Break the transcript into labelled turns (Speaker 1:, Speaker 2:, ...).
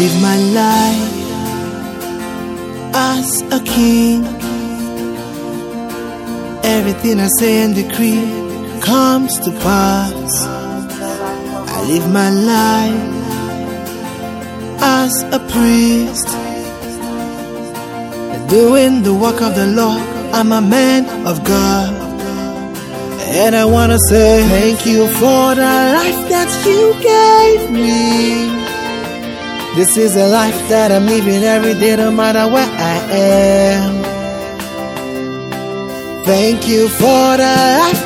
Speaker 1: live my life as a king. Everything I say and decree comes to pass. I live my life as a priest, doing the work of the Lord. I'm a man of God, and I wanna say thank you for the life that you gave me. This is a life that I'm living every day, no matter where I am. Thank you for the life